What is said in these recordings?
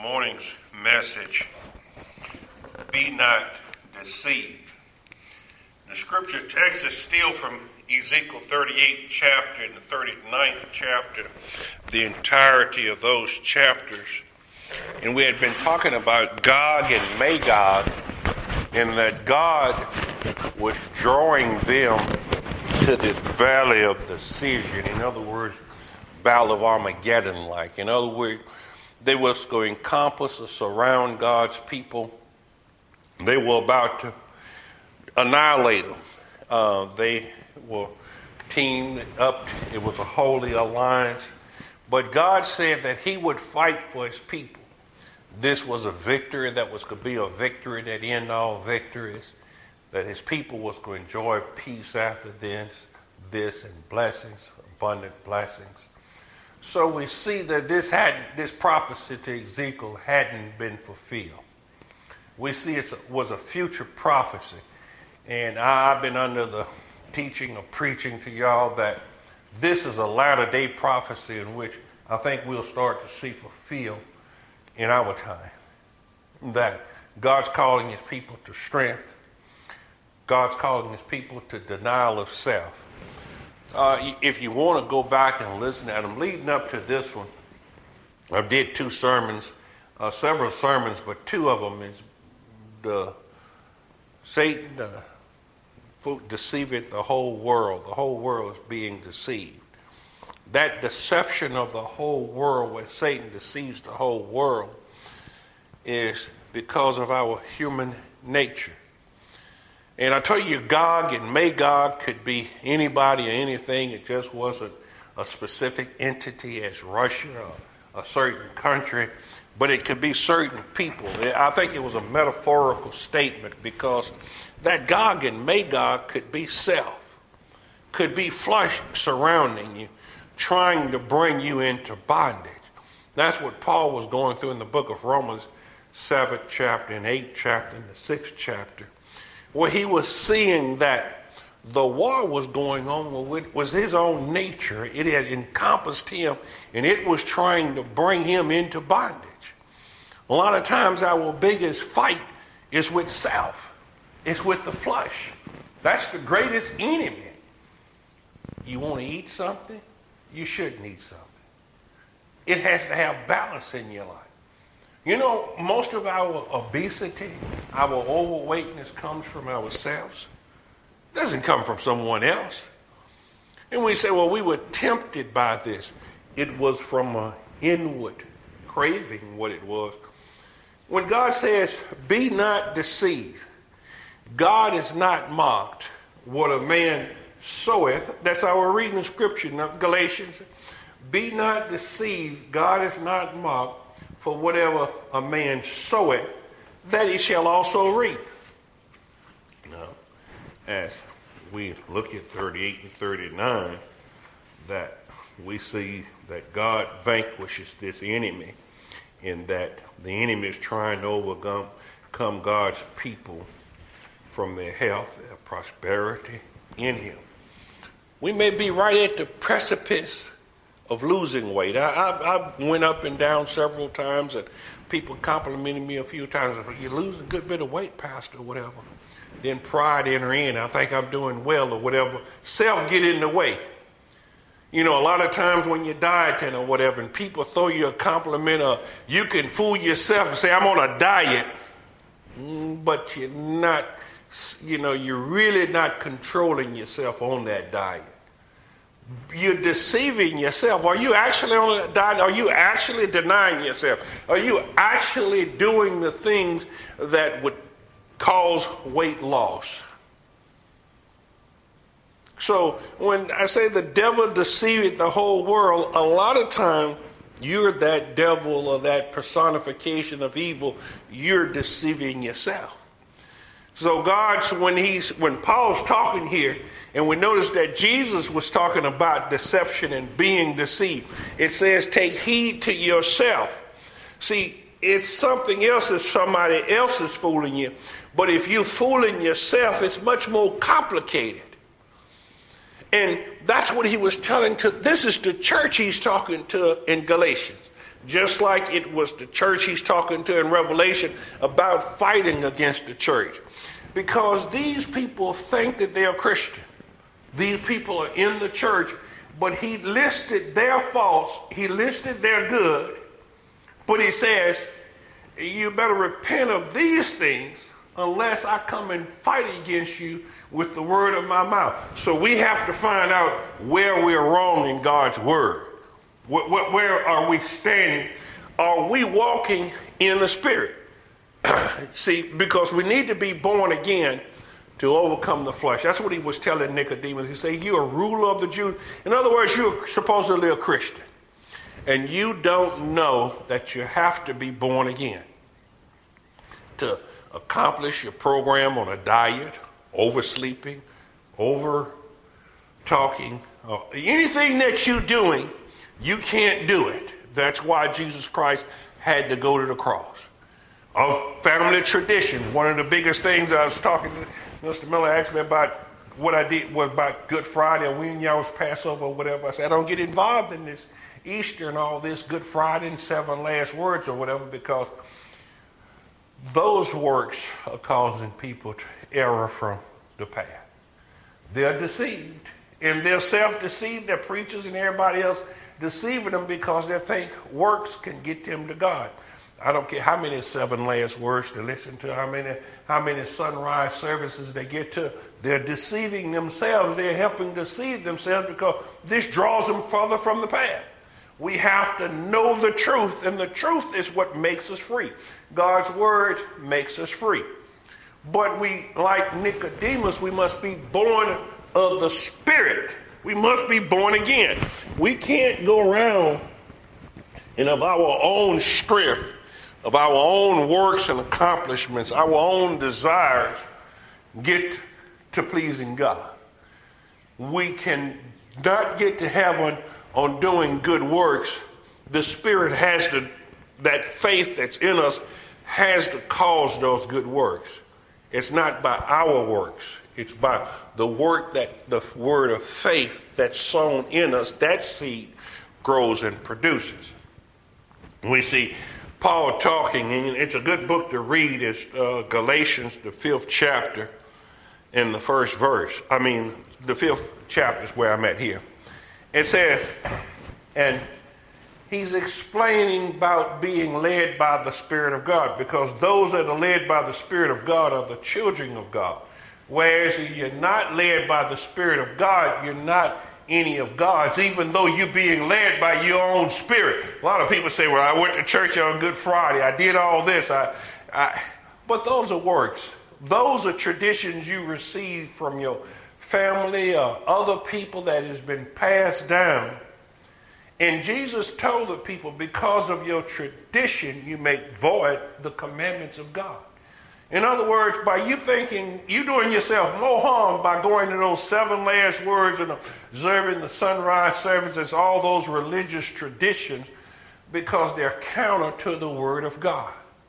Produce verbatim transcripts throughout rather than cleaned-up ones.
morning's message, be not deceived. The scripture text is still from Ezekiel thirty-eighth chapter and the thirty-ninth chapter, the entirety of those chapters. And we had been talking about Gog and Magog, and that God was drawing them to this valley of decision. In other words, Battle of Armageddon like. In other words, they was going to encompass or surround God's people. They were about to annihilate them. Uh, they were teamed up. It was a holy alliance. But God said that he would fight for his people. This was a victory that was going to be a victory that end all victories. That his people was going to enjoy peace after this, this and blessings, abundant blessings. So we see that this hadn't, this prophecy to Ezekiel hadn't been fulfilled. We see it was a future prophecy. And I've been under the teaching or preaching to y'all that this is a latter day prophecy in which I think we'll start to see fulfilled in our time. That God's calling his people to strength. God's calling his people to denial of self. Uh, if you want to go back and listen, and I'm leading up to this one, I did two sermons, uh, several sermons, but two of them is the Satan uh, deceiving the whole world. The whole world is being deceived. That deception of the whole world, where Satan deceives the whole world, is because of our human nature. And I tell you, Gog and Magog could be anybody or anything. It just wasn't a specific entity as Russia or a certain country, but it could be certain people. I think it was a metaphorical statement because that Gog and Magog could be self, could be flesh surrounding you, trying to bring you into bondage. That's what Paul was going through in the book of Romans, seventh chapter and eighth chapter and the sixth chapter, where he was seeing that the war was going on with was his own nature. It had encompassed him, and it was trying to bring him into bondage. A lot of times our biggest fight is with self. It's with the flesh. That's the greatest enemy. You want to eat something? You shouldn't eat something. It has to have balance in your life. You know, most of our obesity, our overweightness comes from ourselves. It doesn't come from someone else. And we say, well, we were tempted by this. It was from an inward craving what it was. When God says, be not deceived, God is not mocked. What a man soweth, that's our reading scripture, Galatians. Be not deceived, God is not mocked. For whatever a man soweth, that he shall also reap. Now, as we look at thirty-eight and thirty-nine, that we see that God vanquishes this enemy, and that the enemy is trying to overcome God's people from their health, their prosperity in him. We may be right at the precipice of losing weight. I, I, I went up and down several times, and people complimented me a few times. You're losing a good bit of weight, Pastor, or whatever. Then pride enter in. I think I'm doing well, or whatever. Self get in the way. You know, a lot of times when you're dieting or whatever, and people throw you a compliment, or you can fool yourself and say, I'm on a diet, but you're not, you know, you're really not controlling yourself on that diet. You're deceiving yourself. Are you actually on a diet? Are you actually denying yourself? Are you actually doing the things that would cause weight loss? So when I say the devil deceived the whole world, a lot of time you're that devil or that personification of evil. You're deceiving yourself. So God's, when he's, when Paul's talking here, and we notice that Jesus was talking about deception and being deceived. It says, take heed to yourself. See, it's something else if somebody else is fooling you. But if you're fooling yourself, it's much more complicated. And that's what he was telling to, this is the church he's talking to in Galatians. just like it was the church he's talking to in Revelation about fighting against the church. Because these people think that they're Christian. These people are in the church, but he listed their faults, he listed their good, but he says, you better repent of these things unless I come and fight against you with the word of my mouth. So we have to find out where we're wrong in God's word. Where, where are we standing? Are we walking in the Spirit? See, because we need to be born again to overcome the flesh. That's what he was telling Nicodemus. He said, you're a ruler of the Jews. In other words, you're supposedly a Christian. And you don't know that you have to be born again to accomplish your program on a diet, oversleeping, over talking, uh, anything that you're doing, you can't do it. That's why Jesus Christ had to go to the cross. Of family tradition, one of the biggest things I was talking to Mister Miller asked me about what I did was about Good Friday or when y'all's Passover or whatever. I said, I don't get involved in this Easter and all this Good Friday and seven last words or whatever, because those works are causing people to error from the path. They're deceived. And they're self-deceived. They're preachers and everybody else deceiving them because they think works can get them to God. I don't care how many seven last words they listen to, how many how many sunrise services they get to. They're deceiving themselves. They're helping deceive themselves because this draws them further from the path. We have to know the truth, and the truth is what makes us free. God's word makes us free. But we, like Nicodemus, we must be born of the Spirit. We must be born again. We can't go around and of our own strength, of our own works and accomplishments, our own desires, get to pleasing God. We can not get to heaven on doing good works. The Spirit has to, that faith that's in us has to cause those good works. It's not by our works. It's by the work that the word of faith that's sown in us, that seed grows and produces. We see Paul talking, and it's a good book to read. It's uh, Galatians, the fifth chapter, in the first verse. I mean, the fifth chapter is where I'm at here. It says, and he's explaining about being led by the Spirit of God, because those that are led by the Spirit of God are the children of God. Whereas if you're not led by the Spirit of God, you're not any of God's, even though you're being led by your own spirit. A lot of people say, well, I went to church on Good Friday. I did all this. I, I, but those are works. Those are traditions you receive from your family or other people that has been passed down. And Jesus told the people, because of your tradition, you make void the commandments of God. In other words, by you thinking, you doing yourself more harm by going to those seven last words and observing the sunrise services, all those religious traditions, because they're counter to the word of God.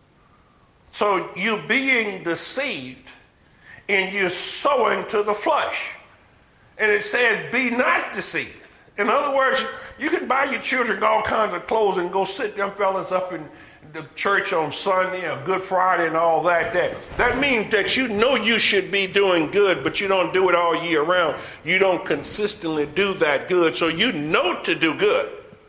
So you're being deceived and you're sowing to the flesh. And it says, be not deceived. In other words, you can buy your children all kinds of clothes and go sit them fellas up in the church on Sunday or Good Friday and all that. That that means that you know you should be doing good, but you don't do it all year round. You don't consistently do that good, so you know to do good.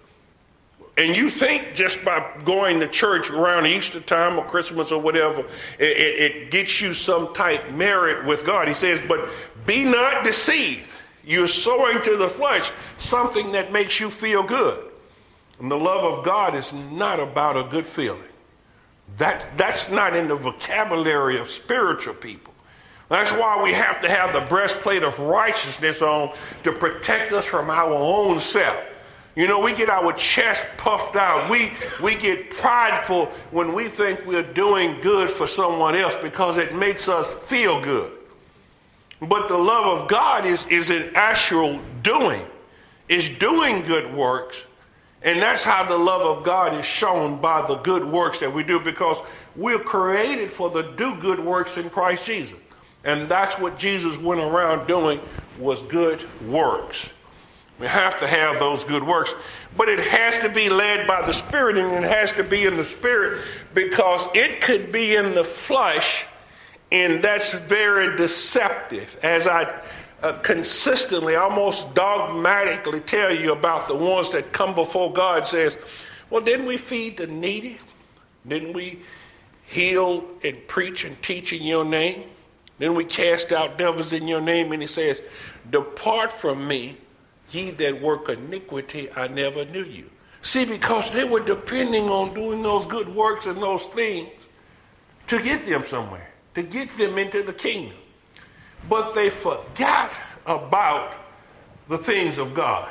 And you think just by going to church around Easter time or Christmas or whatever, it, it, it gets you some type merit with God. He says, but be not deceived. You're sowing to the flesh something that makes you feel good. And the love of God is not about a good feeling. That, that's not in the vocabulary of spiritual people. That's why we have to have the breastplate of righteousness on to protect us from our own self. You know, we get our chest puffed out. We, we get prideful when we think we're doing good for someone else because it makes us feel good. But the love of God is, is an actual doing. It's doing good works. And that's how the love of God is shown, by the good works that we do, because we're created for the do good works in Christ Jesus. And that's what Jesus went around doing, was good works. We have to have those good works. But it has to be led by the Spirit, and it has to be in the Spirit, because it could be in the flesh, and that's very deceptive. As I uh, consistently, almost dogmatically tell you about the ones that come before God, says, well, didn't we feed the needy? Didn't we heal and preach and teach in your name? Didn't we cast out devils in your name? And he says, depart from me, ye that work iniquity, I never knew you. See, because they were depending on doing those good works and those things to get them somewhere, to get them into the kingdom. But they forgot about the things of God.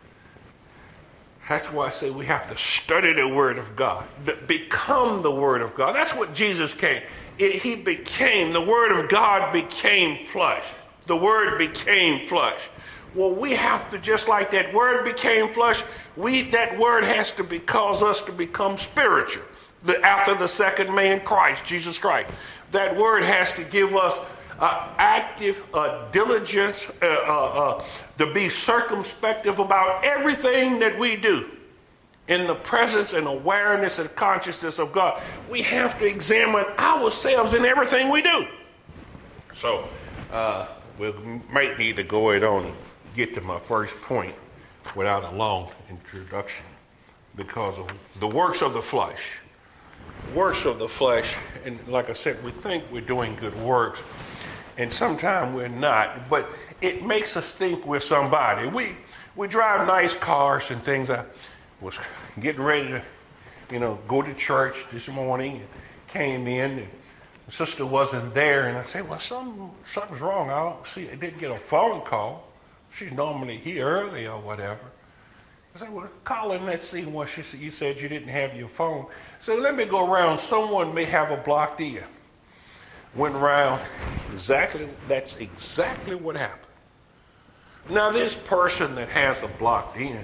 That's why I say we have to study the Word of God, become the Word of God. That's what Jesus came. It, he became, the Word of God became flesh. The Word became flesh. Well, we have to, just like that Word became flesh, we that Word has to be, cause us to become spiritual. The, after the second man, Christ, Jesus Christ. That Word has to give us uh, active uh, diligence, uh, uh, uh, to be circumspective about everything that we do in the presence and awareness and consciousness of God. We have to examine ourselves in everything we do. So uh, we might need to go ahead on and get to my first point without a long introduction, because of the works of the flesh. Works of the flesh, and like I said, we think we're doing good works, and sometimes we're not, but it makes us think we're somebody. We we drive nice cars and things. I was getting ready to, you know, go to church this morning, and came in, and the sister wasn't there, and I said, well, something, something's wrong. I don't see, I didn't get a phone call. She's normally here early or whatever. I said, well, call in, let's see what she said. You said you didn't have your phone. I said, let me go around. Someone may have a blocked ear. Went around. Exactly, that's exactly what happened. Now, this person that has a blocked ear,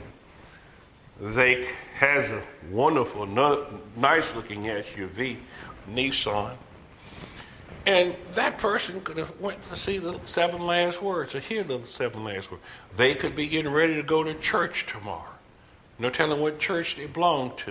they has a wonderful, nice-looking S U V, Nissan. And that person could have went to see the seven last words, or hear the seven last words. They could be getting ready to go to church tomorrow. No telling what church they belong to.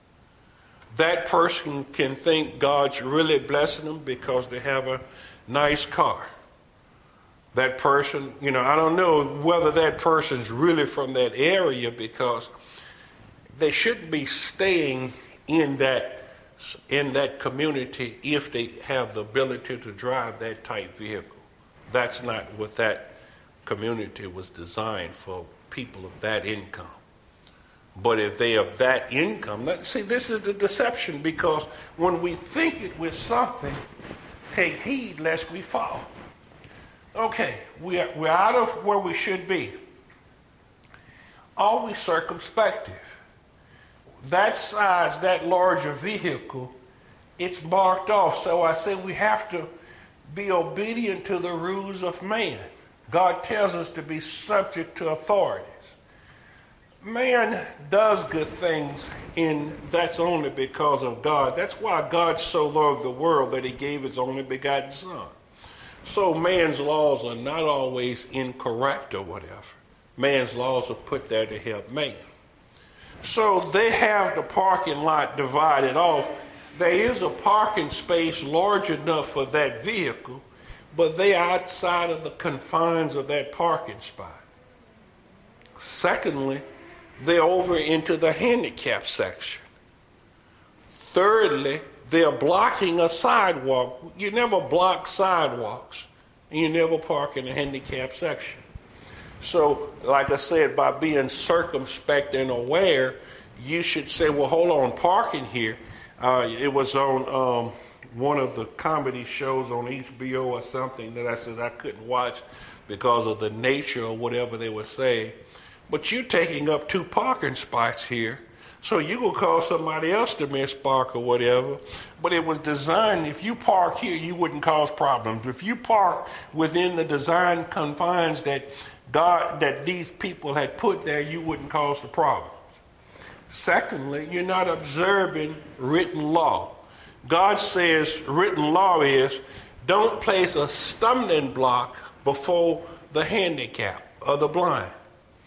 That person can think God's really blessing them because they have a nice car. That person, you know, I don't know whether that person's really from that area, because they shouldn't be staying in that in that community if they have the ability to drive that type vehicle. That's not what that community was designed for, people of that income. But if they have that income, that, see, this is the deception, because when we think it with something, take heed lest we fall. Okay, we are, we're out of where we should be. Are we circumspective? That size, that larger vehicle, it's marked off. So I say we have to be obedient to the rules of man. God tells us to be subject to authorities. Man does good things, and that's only because of God. That's why God so loved the world that he gave his only begotten Son. So man's laws are not always incorrect or whatever. Man's laws are put there to help man. So they have the parking lot divided off. There is a parking space large enough for that vehicle, but they are outside of the confines of that parking spot. Secondly, they're over into the handicap section. Thirdly, they're blocking a sidewalk. You never block sidewalks, and you never park in the handicap section. So, like I said, by being circumspect and aware, you should say, well, hold on, parking here. Uh, it was on um, one of the comedy shows on H B O or something that I said I couldn't watch because of the nature of whatever they were saying. But you're taking up two parking spots here, so you will cause somebody else to miss park or whatever. But it was designed, if you park here, you wouldn't cause problems. If you park within the design confines that God, that these people had put there, you wouldn't cause the problems. Secondly, you're not observing written law. God says written law is, don't place a stumbling block before the handicapped or the blind.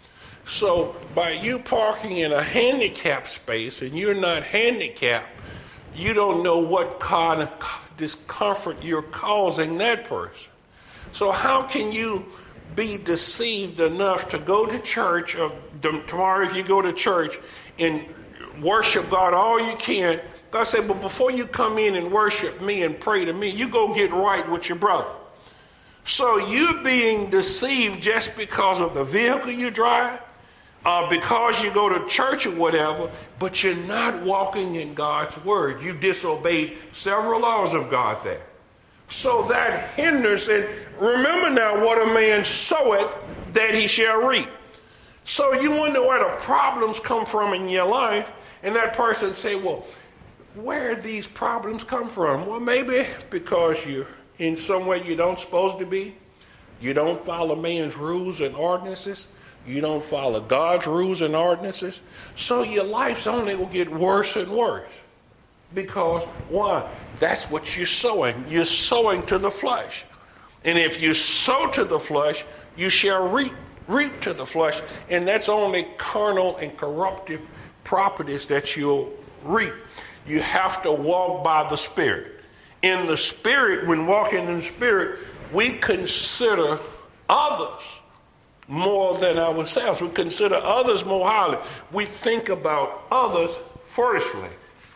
So by you parking in a handicapped space and you're not handicapped, you don't know what kind of discomfort you're causing that person. So how can you be deceived enough to go to church, or tomorrow if you go to church and worship God all you can? God said, but before you come in and worship me and pray to me, you go get right with your brother. So you being deceived just because of the vehicle you drive, uh, because you go to church or whatever, but you're not walking in God's word. You disobeyed several laws of God there. So that hinders, and remember now, what a man soweth, that he shall reap. So you wonder where the problems come from in your life, and that person say, well, where these problems come from? Well, maybe because you're in somewhere you don't supposed to be. You don't follow man's rules and ordinances. You don't follow God's rules and ordinances. So your life's only will get worse and worse. Because, why? That's what you're sowing. You're sowing to the flesh. And if you sow to the flesh, you shall reap, reap to the flesh. And that's only carnal and corruptive properties that you'll reap. You have to walk by the Spirit. In the Spirit, when walking in the Spirit, we consider others more than ourselves. We consider others more highly. We think about others firstly.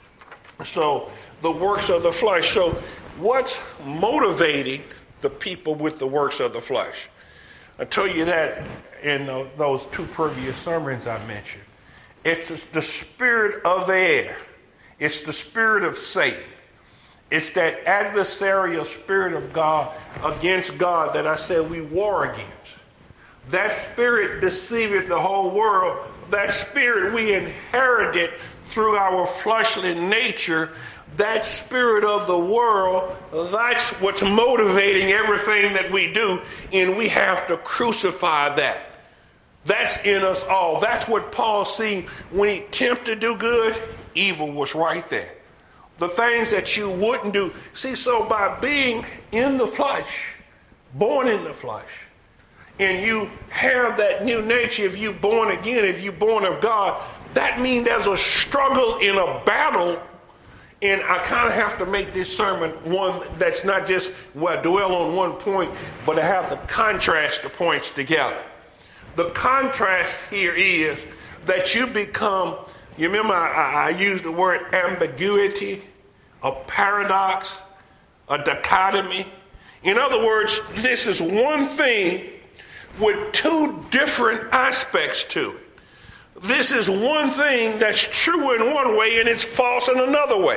So the works of the flesh. So what's motivating the people with the works of the flesh? I told you that in uh, those two previous sermons I mentioned. It's the spirit of the air. It's the spirit of Satan. It's that adversarial spirit of God against God that I said we war against. That spirit deceiveth the whole world. That spirit we inherited through our fleshly nature. That spirit of the world, that's what's motivating everything that we do, and we have to crucify that. That's in us all. That's what Paul seen when he attempted to do good. Evil was right there. The things that you wouldn't do. See, so by being in the flesh, born in the flesh, and you have that new nature, if you're born again, if you're born of God, that means there's a struggle in a battle. And I kind of have to make this sermon one that's not just well, dwell on one point, but I have to contrast the points together. The contrast here is that you become, you remember I, I used the word ambiguity, a paradox, a dichotomy. In other words, this is one thing with two different aspects to it. This is one thing that's true in one way and it's false in another way.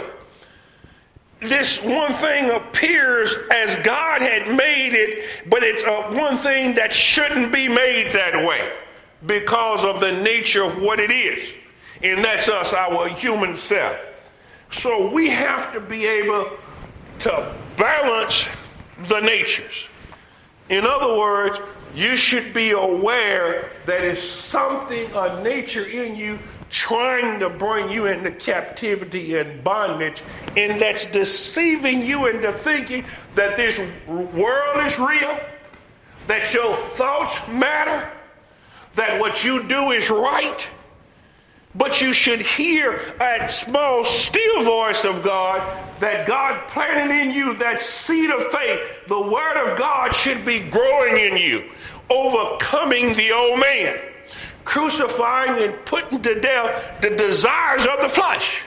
This one thing appears as God had made it, but it's a one thing that shouldn't be made that way because of the nature of what it is. And that's us, our human self. So we have to be able to balance the natures. In other words, you should be aware that it's something, a nature in you trying to bring you into captivity and bondage, and that's deceiving you into thinking that this world is real, that your thoughts matter, that what you do is right. But you should hear that small, still voice of God, that God planted in you that seed of faith. The word of God should be growing in you, overcoming the old man, crucifying and putting to death the desires of the flesh.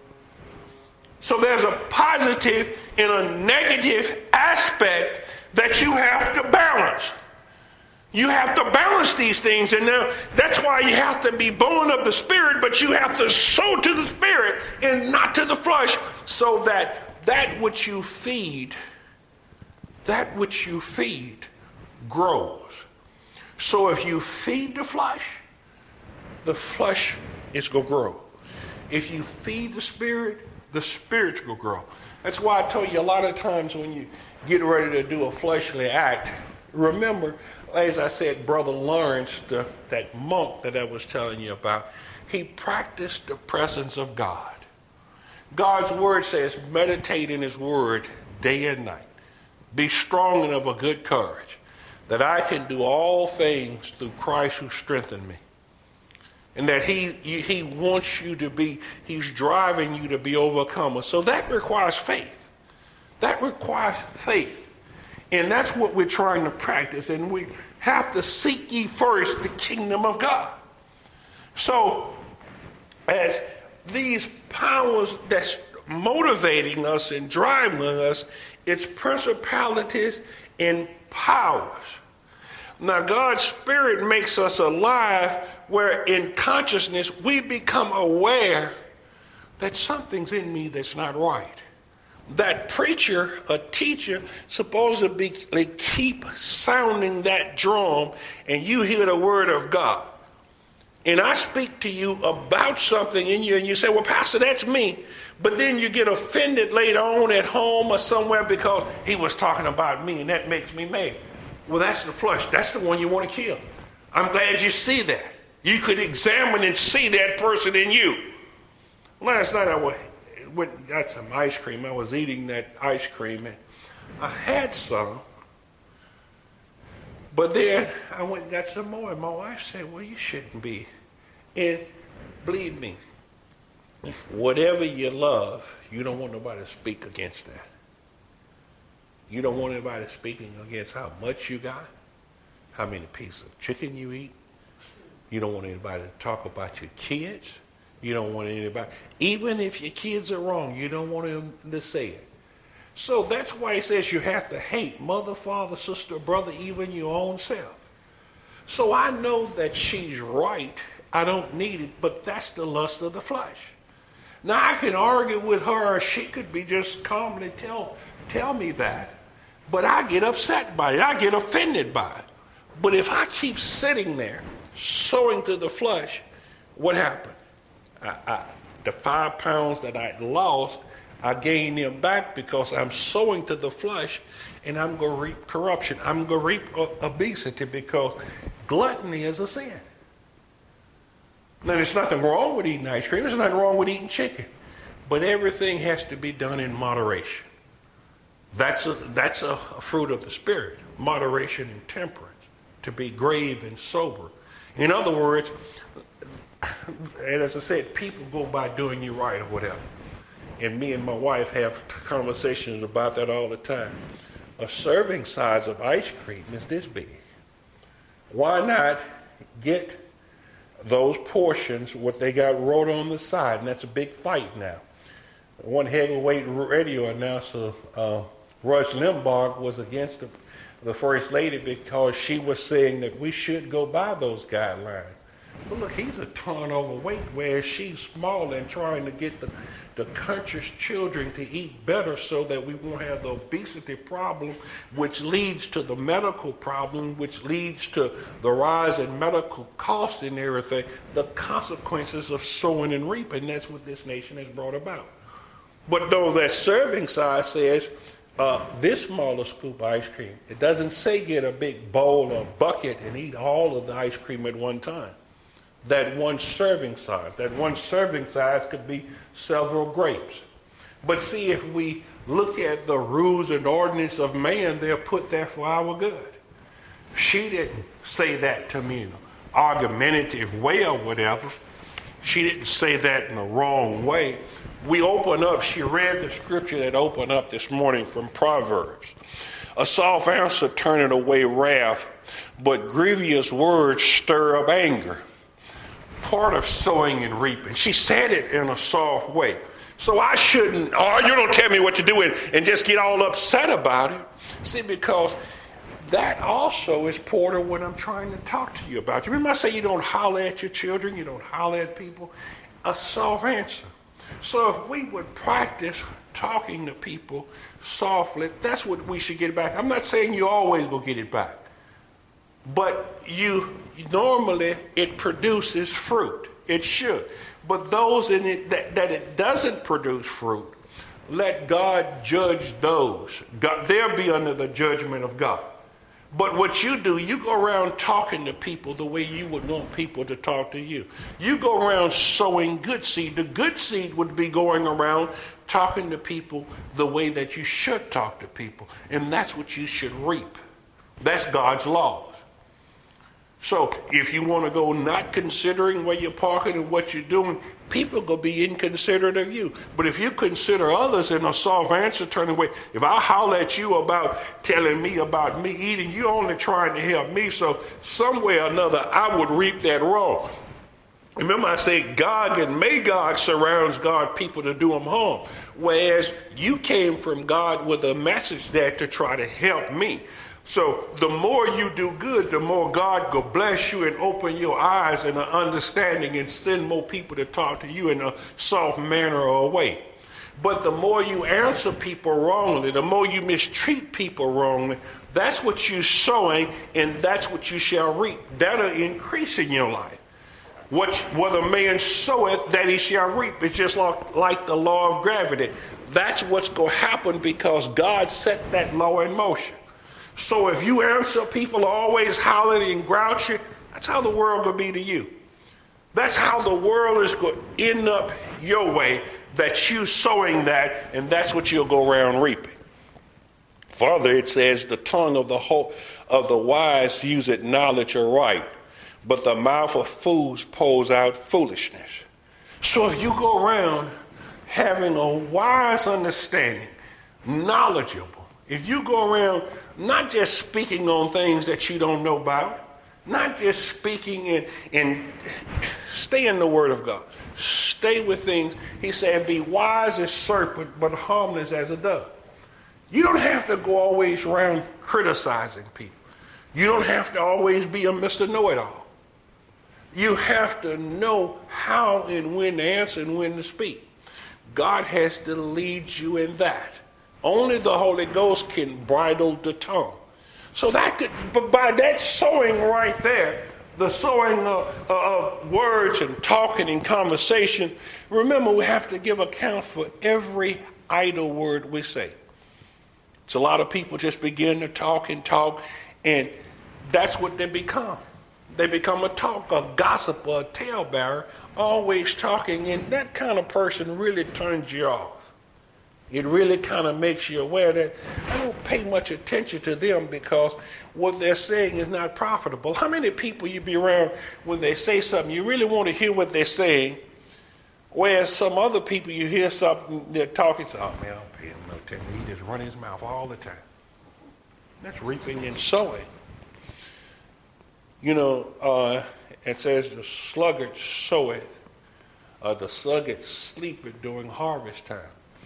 So there's a positive and a negative aspect that you have to balance. You have to balance these things, and now that's why you have to be born of the Spirit, but you have to sow to the Spirit and not to the flesh, so that that which you feed, that which you feed grows. So if you feed the flesh, the flesh is going to grow. If you feed the Spirit, the Spirit's going to grow. That's why I told you a lot of times when you get ready to do a fleshly act, remember, as I said, Brother Lawrence, the, that monk that I was telling you about, he practiced the presence of God. God's word says, meditate in his word day and night. Be strong and of a good courage, that I can do all things through Christ who strengthened me. And that he, he wants you to be, he's driving you to be overcomers. So that requires faith. That requires faith. And that's what we're trying to practice. And we have to seek ye first the kingdom of God. So as these powers that's motivating us and driving us, it's principalities and powers. Now, God's Spirit makes us alive where in consciousness we become aware that something's in me that's not right. That preacher, a teacher, supposedly keep sounding that drum and you hear the word of God. And I speak to you about something in you and you say, well, Pastor, that's me. But then you get offended later on at home or somewhere because he was talking about me and that makes me mad. Well, that's the flesh. That's the one you want to kill. I'm glad you see that. You could examine and see that person in you. Last night I went and got some ice cream. I was eating that ice cream and I had some. But then I went and got some more and my wife said, well, you shouldn't be. And believe me, whatever you love, you don't want nobody to speak against that. You don't want anybody speaking against how much you got, how many pieces of chicken you eat. You don't want anybody to talk about your kids. You don't want anybody, even if your kids are wrong, you don't want them to say it. So that's why he says you have to hate mother, father, sister, brother, even your own self. So I know that she's right. I don't need it, but that's the lust of the flesh. Now I can argue with her, or she could be just calmly tell, tell me that. But I get upset by it. I get offended by it. But if I keep sitting there, sowing to the flesh, what happened? I, I, the five pounds that I lost, I gained them back because I'm sowing to the flesh and I'm going to reap corruption. I'm going to reap obesity because gluttony is a sin. Now, there's nothing wrong with eating ice cream. There's nothing wrong with eating chicken. But everything has to be done in moderation. That's a, that's a, a fruit of the Spirit, moderation and temperance, to be grave and sober. In other words, and as I said, people go by doing you right or whatever. And me and my wife have conversations about that all the time. A serving size of ice cream is this big. Why not get those portions, what they got wrote on the side? And that's a big fight now. One heavyweight radio announcer, uh, Rush Limbaugh, was against the, the First Lady because she was saying that we should go by those guidelines. But look, he's a ton overweight, whereas she's small and trying to get the, the country's children to eat better so that we won't have the obesity problem, which leads to the medical problem, which leads to the rise in medical costs and everything, the consequences of sowing and reaping. That's what this nation has brought about. But though that serving size says uh, this smaller scoop of ice cream, it doesn't say get a big bowl or bucket and eat all of the ice cream at one time. That one serving size, that one serving size could be several grapes. But see, if we look at the rules and ordinance of man, they're put there for our good. She didn't say that to me in an argumentative way or whatever. She didn't say that in the wrong way. We open up, she read the scripture that opened up this morning from Proverbs. A soft answer turneth away wrath, but grievous words stir up anger. Part of sowing and reaping. She said it in a soft way. So I shouldn't, oh, you don't tell me what to do and, and just get all upset about it. See, because that also is part of what I'm trying to talk to you about. You remember I say you don't holler at your children, you don't holler at people? A soft answer. So if we would practice talking to people softly, that's what we should get back. I'm not saying you always will get it back. But you normally it produces fruit. It should. But those in it that, that it doesn't produce fruit, let God judge those. God, they'll be under the judgment of God. But what you do, you go around talking to people the way you would want people to talk to you. You go around sowing good seed. The good seed would be going around talking to people the way that you should talk to people. And that's what you should reap. That's God's laws. So if you want to go not considering where you're parking and what you're doing, people are going to be inconsiderate of you. But if you consider others in a soft answer turning way, if I holler at you about telling me about me eating, you're only trying to help me. So some way or another, I would reap that wrong. Remember I said Gog and Magog surrounds God people to do them harm. Whereas you came from God with a message there to try to help me. So the more you do good, the more God will bless you and open your eyes and an understanding and send more people to talk to you in a soft manner or a way. But the more you answer people wrongly, the more you mistreat people wrongly, that's what you're sowing and that's what you shall reap. That'll increase in your life. What, what a man soweth, that he shall reap. It's just like, like the law of gravity. That's what's going to happen because God set that law in motion. So if you answer people always hollering and grouchy, that's how the world will be to you. That's how the world is going to end up your way, that you sowing that, and that's what you'll go around reaping. Further, it says, the tongue of the whole, of the wise useth knowledge aright, but the mouth of fools pours out foolishness. So if you go around having a wise understanding, knowledgeable, if you go around not just speaking on things that you don't know about, not just speaking in, in stay in the Word of God. Stay with things. He said, be wise as serpent, but harmless as a dove. You don't have to go always around criticizing people. You don't have to always be a Mister Know-it-all. You have to know how and when to answer and when to speak. God has to lead you in that. Only the Holy Ghost can bridle the tongue. So that could, but by that sowing right there, the sowing of, of words and talking and conversation, remember we have to give account for every idle word we say. So a lot of people just begin to talk and talk, and that's what they become. They become a talker, a gossiper, a talebearer, always talking, and that kind of person really turns you off. It really kind of makes you aware that I don't pay much attention to them because what they're saying is not profitable. How many people you be around when they say something, you really want to hear what they're saying, whereas some other people you hear something, they're talking, so, oh man, I don't pay him no attention. He just run his mouth all the time. That's reaping and sowing. You know, uh, it says the sluggard soweth, uh, the sluggard sleepeth during harvest time.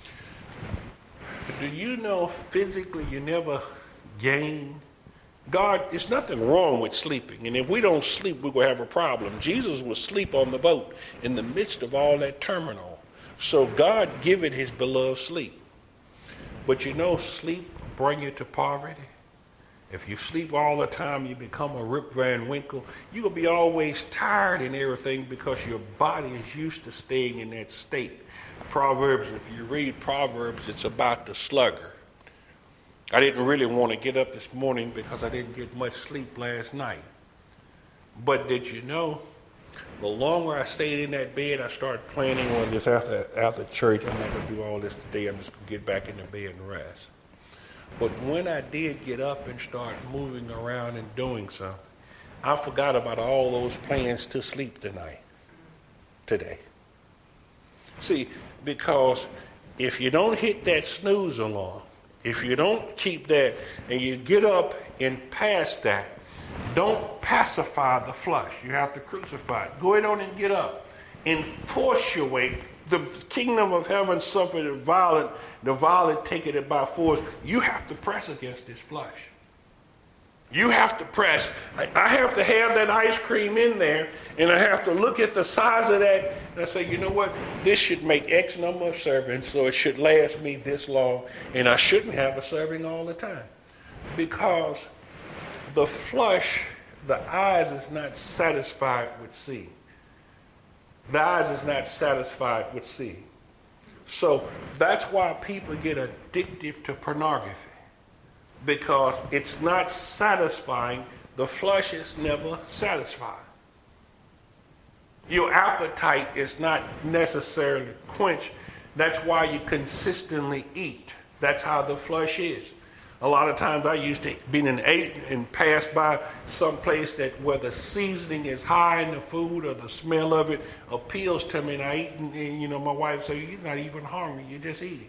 Do you know physically you never gain? God, there's nothing wrong with sleeping. And if we don't sleep, we're going to have a problem. Jesus was asleep on the boat in the midst of all that turmoil. So God giveth his beloved sleep. But you know, sleep bring you to poverty. If you sleep all the time, you become a Rip Van Winkle. You're going to be always tired and everything because your body is used to staying in that state. Proverbs, if you read Proverbs, it's about the sluggard. I didn't really want to get up this morning because I didn't get much sleep last night. But did you know, the longer I stayed in that bed, I started planning on this after, after church. I'm not going to do all this today. I'm just going to get back in the bed and rest. But when I did get up and start moving around and doing something, I forgot about all those plans to sleep tonight, today. See, because if you don't hit that snooze alarm, if you don't keep that and you get up and pass that, don't pacify the flesh. You have to crucify it. Go ahead on and get up and force your way. The kingdom of heaven suffered the violent, the violent taking it by force. You have to press against this flesh. You have to press. I have to have that ice cream in there, and I have to look at the size of that, and I say, you know what? This should make X number of servings, so it should last me this long, and I shouldn't have a serving all the time. Because the flesh, the eyes is not satisfied with seeing. The eyes is not satisfied with seeing. So that's why people get addicted to pornography. Because it's not satisfying. The flesh is never satisfied. Your appetite is not necessarily quenched. That's why you consistently eat. That's how the flesh is. A lot of times I used to be in eight and pass by some place that where the seasoning is high in the food or the smell of it appeals to me, and I eat, and, and you know, my wife says, "You're not even hungry, you're just eating."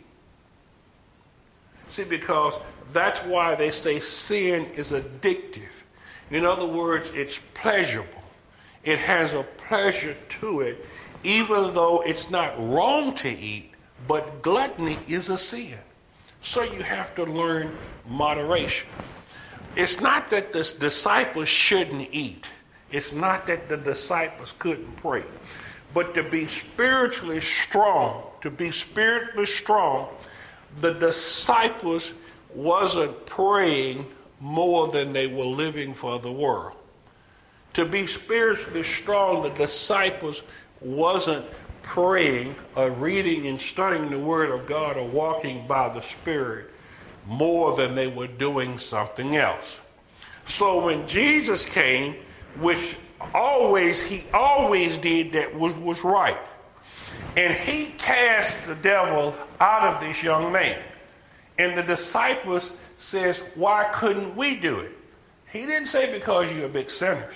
See, because that's why they say sin is addictive. In other words, it's pleasurable. It has a pleasure to it, even though it's not wrong to eat, but gluttony is a sin. So you have to learn moderation. It's not that the disciples shouldn't eat. It's not that the disciples couldn't pray. But to be spiritually strong, to be spiritually strong, the disciples wasn't praying more than they were living for the world. To be spiritually strong, the disciples wasn't praying or reading and studying the Word of God or walking by the Spirit more than they were doing something else. So when Jesus came, which always he always did that was, was right, and he cast the devil out of this young man, and the disciples says, "Why couldn't we do it?" He didn't say because you're big sinners.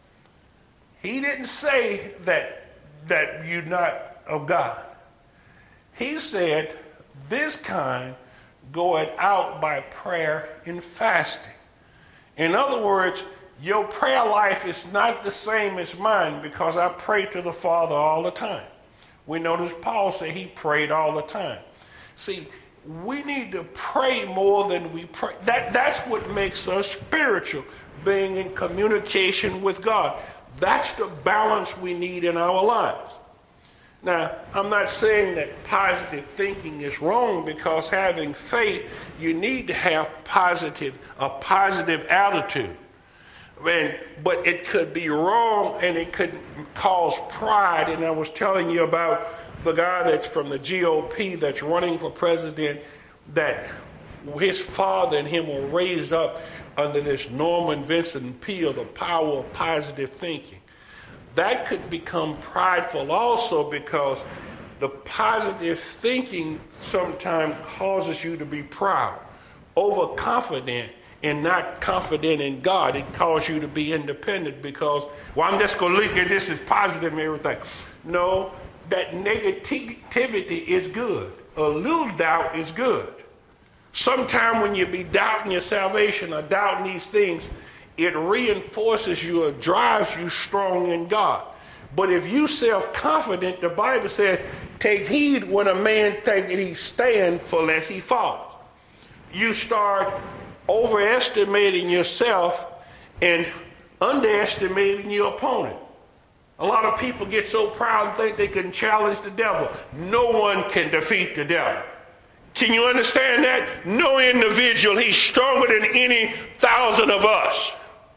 He didn't say that that you're not of God. He said, "This kind goeth out by prayer and fasting." In other words, your prayer life is not the same as mine because I pray to the Father all the time. We notice Paul said he prayed all the time. See, we need to pray more than we pray. That, that's what makes us spiritual, being in communication with God. That's the balance we need in our lives. Now, I'm not saying that positive thinking is wrong, because having faith, you need to have positive, a positive attitude. And, but it could be wrong, and it could cause pride. And I was telling you about the guy that's from the G O P that's running for president, that his father and him were raised up under this Norman Vincent Peale, the power of positive thinking. That could become prideful also, because the positive thinking sometimes causes you to be proud, overconfident, and not confident in God. It causes you to be independent because, well, I'm just going to look at this as positive and everything. No, that negativity is good. A little doubt is good. Sometime when you be doubting your salvation or doubting these things, it reinforces you or drives you strong in God. But if you self-confident, the Bible says, take heed when a man thinketh he stand, for lest he falls. You start overestimating yourself and underestimating your opponent. A lot of people get so proud and think they can challenge the devil. No one can defeat the devil. Can you understand that? No individual, he's stronger than any thousand of us.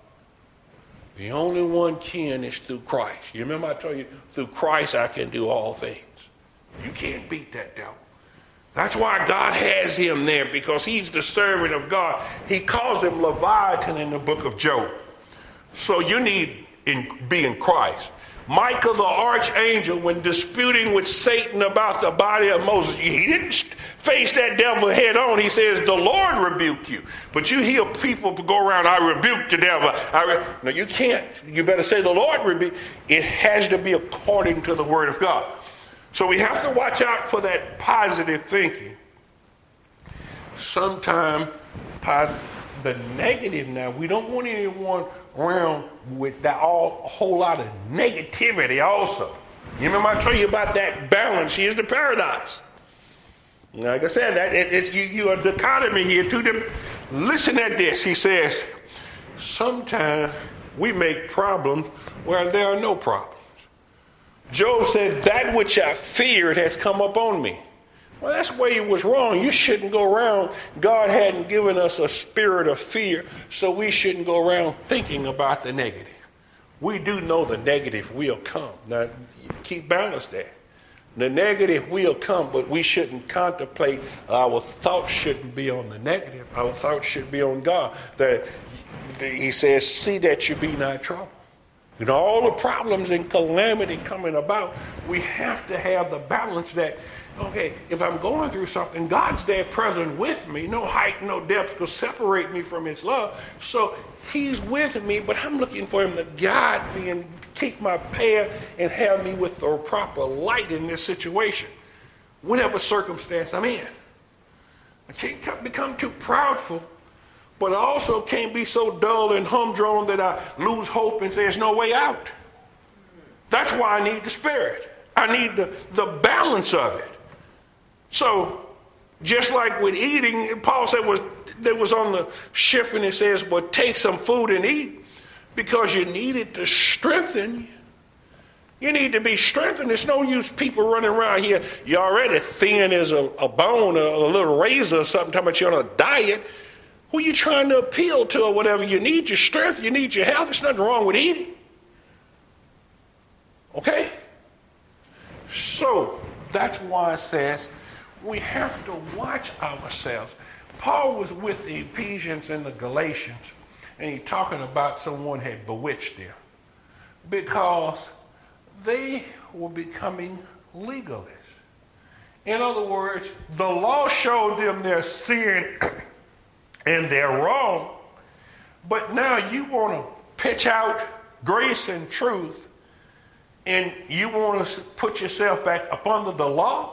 The only one can is through Christ. You remember I told you, through Christ I can do all things. You can't beat that devil. That's why God has him there, because he's the servant of God. He calls him Leviathan in the book of Job. So you need to be in Christ. Michael the archangel, when disputing with Satan about the body of Moses, he didn't face that devil head on. He says, the Lord rebuke you. But you hear people go around, I rebuke the devil. I re-. No, you can't. You better say the Lord rebuke. It has to be according to the word of God. So we have to watch out for that positive thinking. Sometimes the negative now, we don't want anyone around with that all, a whole lot of negativity also. You remember I told you about that balance. Here's the paradox. Like I said, that it, it's you, you a dichotomy here. To them. Listen at this. He says, sometimes we make problems where there are no problems. Job said, that which I feared has come upon me. Well, that's where he was wrong. You shouldn't go around. God hadn't given us a spirit of fear, so we shouldn't go around thinking about the negative. We do know the negative will come. Now, keep balance there. The negative will come, but we shouldn't contemplate. Our thoughts shouldn't be on the negative. Our thoughts should be on God. That he says, see that you be not troubled. You know, all the problems and calamity coming about, we have to have the balance that Okay, if I'm going through something, God's there present with me. No height, no depth could separate me from his love. So he's with me, but I'm looking for him to guide me and keep my path and have me with the proper light in this situation, whatever circumstance I'm in. I can't become too proudful, but I also can't be so dull and humdrum that I lose hope and say there's no way out. That's why I need the Spirit. I need the, the balance of it. So, just like with eating, Paul said was they was on the ship and it says, well, take some food and eat because you need it to strengthen you. You need to be strengthened. There's no use people running around here. You're already thin as a, a bone, a, a little razor or something, talking about you're on a diet. Who are you trying to appeal to or whatever? You need your strength. You need your health. There's nothing wrong with eating. Okay? So, that's why it says we have to watch ourselves. Paul was with the Ephesians and the Galatians, and he's talking about someone had bewitched them because they were becoming legalists. In other words, the law showed them their sin and their wrong, but now you want to pitch out grace and truth, and you want to put yourself back up under the law?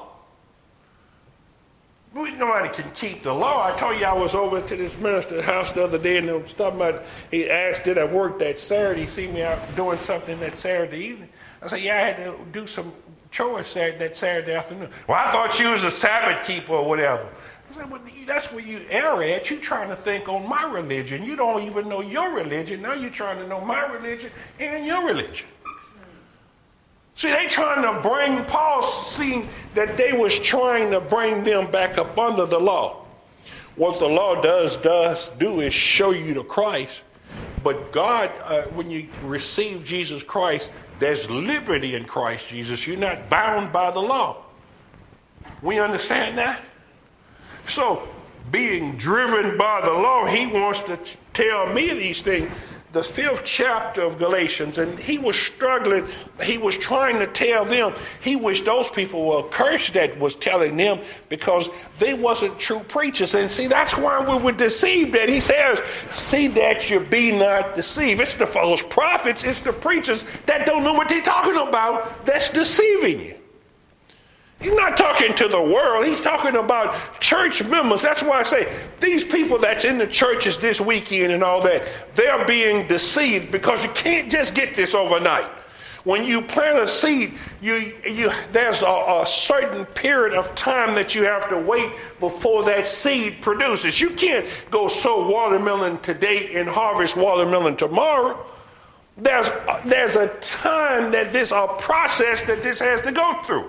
Nobody can keep the law. I told you I was over to this minister's house the other day, and they was talking about, he asked, did I work that Saturday? He see me out doing something that Saturday evening. I said, yeah, I had to do some chores Saturday, that Saturday afternoon. Well, I thought you was a Sabbath keeper or whatever. I said, well, that's where you err at. You're trying to think on my religion. You don't even know your religion. Now you're trying to know my religion and your religion. See, they trying to bring, Paul seen that they was trying to bring them back up under the law. What the law does, does do is show you to Christ. But God, uh, when you receive Jesus Christ, there's liberty in Christ Jesus. You're not bound by the law. We understand that? So, being driven by the law, he wants to t- tell me these things. The fifth chapter of Galatians, and he was struggling. He was trying to tell them. He wished those people were cursed that was telling them because they wasn't true preachers. And see, that's why we were deceived. And he says, see that you be not deceived. It's the false prophets. It's the preachers that don't know what they're talking about that's deceiving you. He's not talking to the world. He's talking about church members. That's why I say these people that's in the churches this weekend and all that, they're being deceived because you can't just get this overnight. When you plant a seed, you, you, there's a, a certain period of time that you have to wait before that seed produces. You can't go sow watermelon today and harvest watermelon tomorrow. There's, there's a time that this, a process that this has to go through.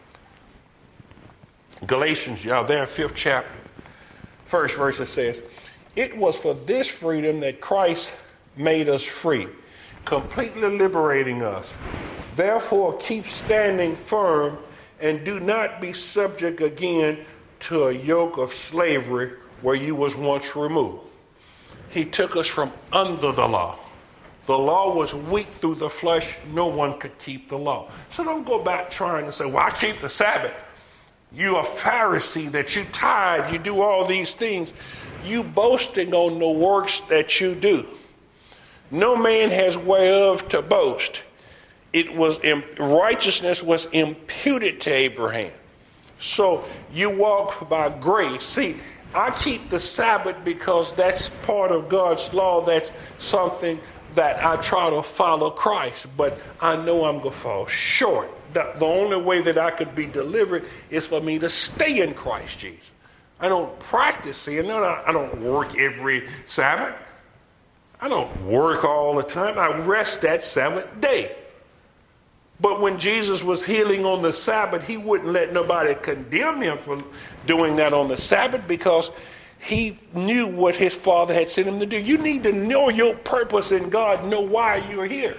Galatians, y'all, there, fifth chapter, first verse, it says, it was for this freedom that Christ made us free, completely liberating us. Therefore, keep standing firm and do not be subject again to a yoke of slavery where you was once removed. He took us from under the law. The law was weak through the flesh. No one could keep the law. So don't go back trying to say, well, I keep the Sabbath. You a Pharisee, that you tithe, you do all these things. You boasting on the works that you do. No man has whereof to boast. It was righteousness was imputed to Abraham. So you walk by grace. See, I keep the Sabbath because that's part of God's law. That's something that I try to follow Christ, but I know I'm going to fall short. The, the only way that I could be delivered is for me to stay in Christ Jesus. I don't practice sin. I don't work every Sabbath. I don't work all the time. I rest that seventh day. But when Jesus was healing on the Sabbath, he wouldn't let nobody condemn him for doing that on the Sabbath because he knew what his Father had sent him to do. You need to know your purpose in God, know why you're here.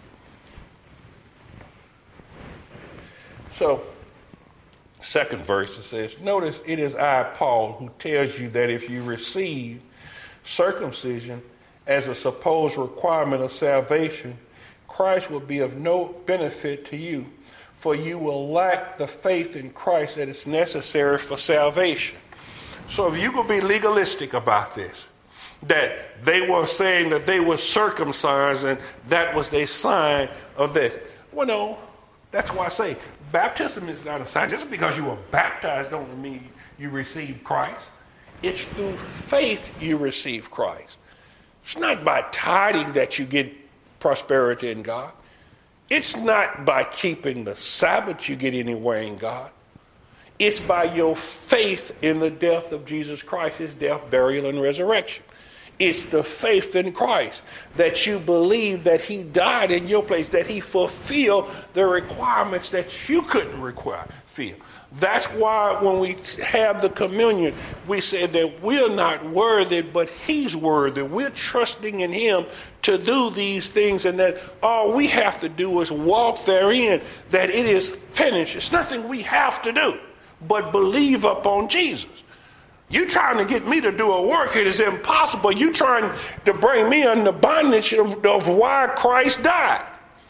So, second verse, it says, notice it is I, Paul, who tells you that if you receive circumcision as a supposed requirement of salvation, Christ will be of no benefit to you. for you will lack the faith in Christ that is necessary for salvation. So if you could be legalistic about this, that they were saying that they were circumcised and that was their sign of this. Well, no, that's why I say baptism is not a sign. Just because you were baptized don't mean you received Christ. It's through faith you receive Christ. It's not by tithing that you get prosperity in God. It's not by keeping the Sabbath you get anywhere in God. It's by your faith in the death of Jesus Christ, his death, burial, and resurrection. It's the faith in Christ that you believe that he died in your place, that he fulfilled the requirements that you couldn't require, feel. That's why when we have the communion, we say that we're not worthy, but he's worthy. We're trusting in him to do these things, and that all we have to do is walk therein, that it is finished. It's nothing we have to do but believe upon Jesus. You trying to get me to do a work, it is impossible. You trying to bring me under bondage of, of why Christ died.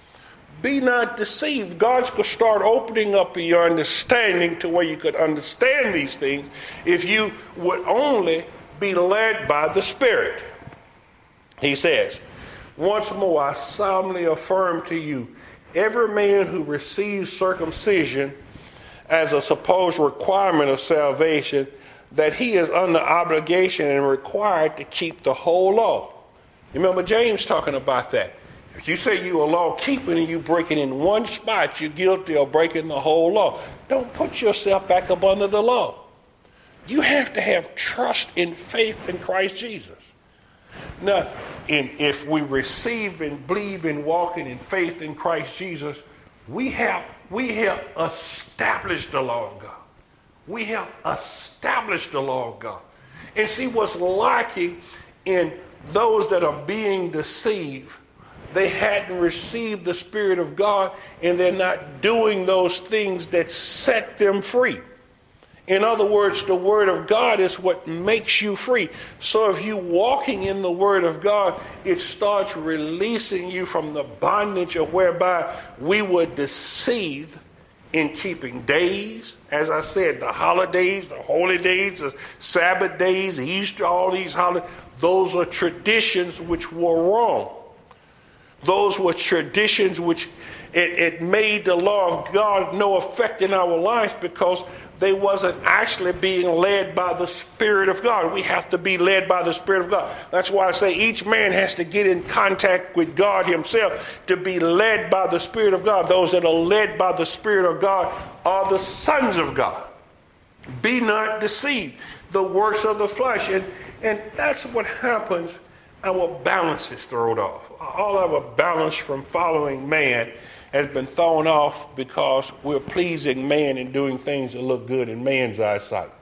Be not deceived. God could start opening up your understanding to where you could understand these things if you would only be led by the Spirit. He says, once more I solemnly affirm to you, every man who receives circumcision as a supposed requirement of salvation, that he is under obligation and required to keep the whole law. Remember James talking about that. If you say you're a law keeping and you break it in one spot, you're guilty of breaking the whole law. Don't put yourself back up under the law. You have to have trust and faith in Christ Jesus. Now, in, if we receive and believe in walking in faith in Christ Jesus, we have we have established the law of God. We have established the law of God. And see what's lacking in those that are being deceived. They hadn't received the Spirit of God, and they're not doing those things that set them free. In other words, the Word of God is what makes you free. So if you're walking in the Word of God, it starts releasing you from the bondage of whereby we were deceived in keeping days. As I said, the holidays, the holy days, the Sabbath days, Easter, all these holidays, those are traditions which were wrong. Those were traditions which it, it made the law of God no effect in our lives because they wasn't actually being led by the Spirit of God. We have to be led by the Spirit of God. That's why I say each man has to get in contact with God himself to be led by the Spirit of God. Those that are led by the Spirit of God are the sons of God. Be not deceived. The works of the flesh. And, and that's what happens. Our balance is thrown off. All our balance from following man has been thrown off because we're pleasing man and doing things that look good in man's eyesight.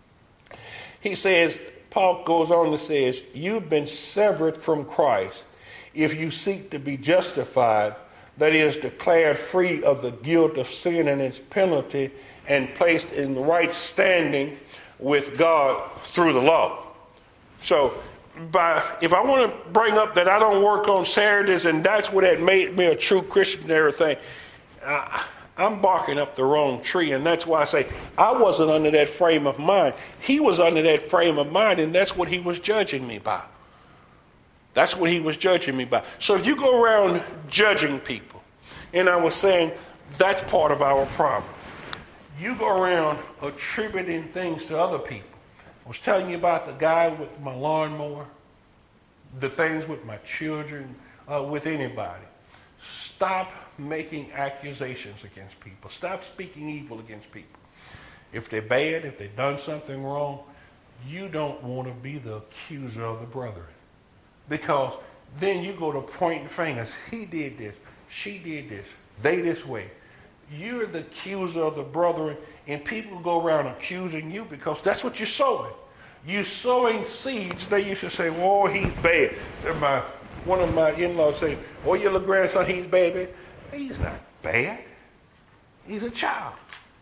He says, Paul goes on and says, you've been severed from Christ if you seek to be justified, that is, declared free of the guilt of sin and its penalty and placed in the right standing with God through the law. So, By, if I want to bring up that I don't work on Saturdays and that's what had made me a true Christian and everything, uh, I'm barking up the wrong tree. And that's why I say I wasn't under that frame of mind. He was under that frame of mind, and that's what he was judging me by. That's what he was judging me by. So if you go around judging people, and I was saying that's part of our problem. You go around attributing things to other people. I was telling you about the guy with my lawnmower, the things with my children, uh, with anybody. Stop making accusations against people. Stop speaking evil against people. If they're bad, if they've done something wrong, you don't want to be the accuser of the brethren. Because then you go to pointing fingers. He did this. She did this. They this way. You're the accuser of the brethren, and people go around accusing you because that's what you're sowing. You're sowing seeds. They used to say, "Oh, he's bad." And my one of my in-laws said, "Oh, your little grandson, he's bad, bad." He's not bad. He's a child.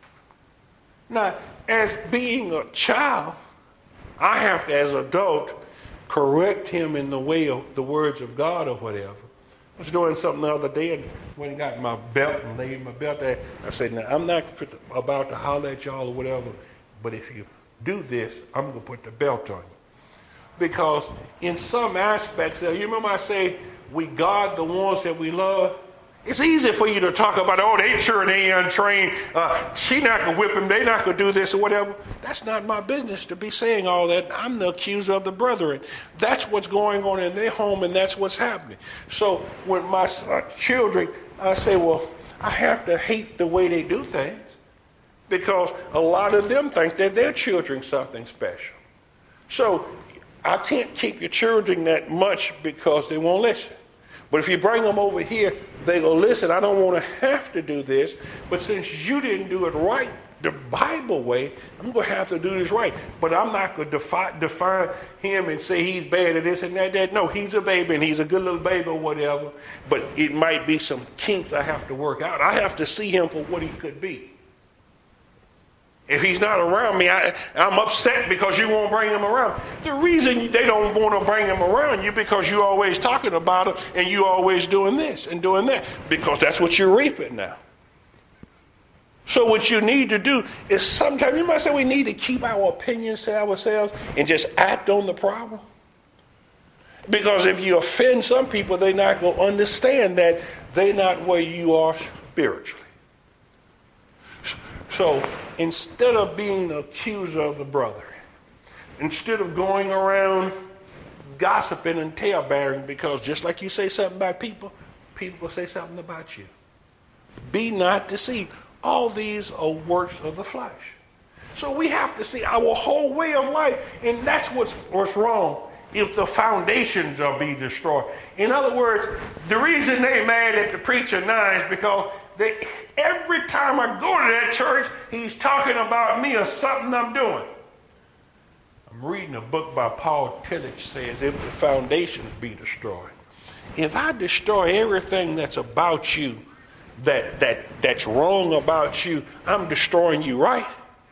Now, as being a child, I have to, as an adult, correct him in the way of the words of God or whatever. was doing something the other day and went and got my belt and laid my belt there. I said, now, I'm not about to holler at y'all or whatever, but if you do this, I'm going to put the belt on you. Because in some aspects, you remember I say, we guard the ones that we love. It's easy for you to talk about, oh, they sure they untrained. Uh, she not going to whip him. They not going to do this or whatever. That's not my business to be saying all that. I'm the accuser of the brethren. That's what's going on in their home, and that's what's happening. So when my uh, children, I say, well, I have to hate the way they do things because a lot of them think that their children's something special. So I can't keep your children that much because they won't listen. But if you bring them over here, they go, listen, I don't want to have to do this, but since you didn't do it right, the Bible way, I'm going to have to do this right. But I'm not going to defi- define him and say he's bad at this and that, that. No, he's a baby and he's a good little baby or whatever. But it might be some kinks I have to work out. I have to see him for what he could be. If he's not around me, I, I'm upset because you won't bring him around. The reason they don't want to bring him around you because you're always talking about him and you're always doing this and doing that because that's what you're reaping now. So what you need to do is sometimes, you might say we need to keep our opinions to ourselves and just act on the problem. Because if you offend some people, they're not going to understand that they're not where you are spiritually. So instead of being the accuser of the brother, instead of going around gossiping and tale-bearing, because just like you say something about people, people will say something about you. Be not deceived. All these are works of the flesh. So we have to see our whole way of life, and that's what's, what's wrong if the foundations are being destroyed. In other words, the reason they mad at the preacher now is because they, every time I go to that church, he's talking about me or something I'm doing. I'm reading a book by Paul Tillich, says, if the foundations be destroyed. If I destroy everything that's about you, that that that's wrong about you, I'm destroying you, right?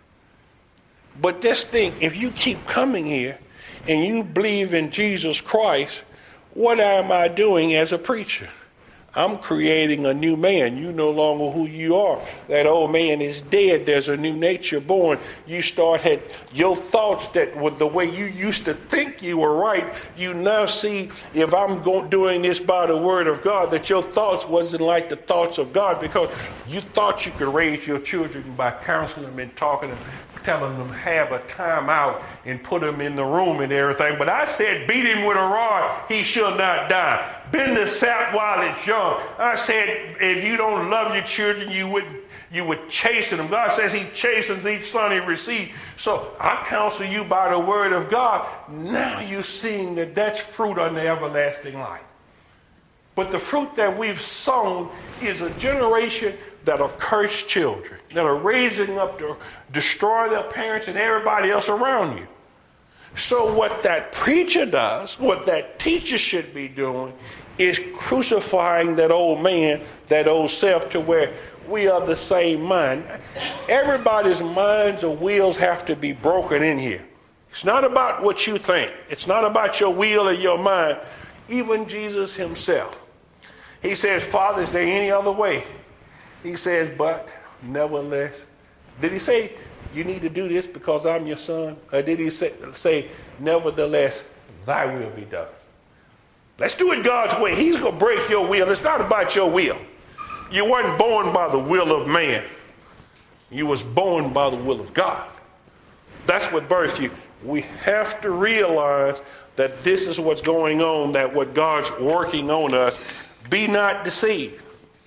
But just think, if you keep coming here and you believe in Jesus Christ, what am I doing as a preacher? I'm creating a new man. You no longer who you are. That old man is dead. There's a new nature born. You start had your thoughts that with the way you used to think you were right, you now see if I'm going, doing this by the word of God, that your thoughts wasn't like the thoughts of God because you thought you could raise your children by counseling them and talking to them, telling them have a time out and put them in the room and everything. But I said, beat him with a rod, he shall not die. Bend the sap while it's young. I said, if you don't love your children, you would you would chasten them. God says he chastens each son he receives. So I counsel you by the word of God. Now you're seeing that that's fruit unto everlasting life. But the fruit that we've sown is a generation that are cursed children, that are raising up to destroy their parents and everybody else around you. So what that preacher does, what that teacher should be doing, is crucifying that old man, that old self, to where we are the same mind. Everybody's minds or wheels have to be broken in here. It's not about what you think. It's not about your will or your mind. Even Jesus himself. He says, Father, is there any other way? He says, but nevertheless. Did he say, you need to do this because I'm your son? Or did he say, say nevertheless, thy will be done? Let's do it God's way. He's going to break your will. It's not about your will. You weren't born by the will of man. You was born by the will of God. That's what birthed you. We have to realize that this is what's going on, that what God's working on us. Be not deceived.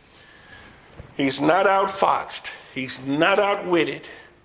He's not outfoxed. He's not outwitted.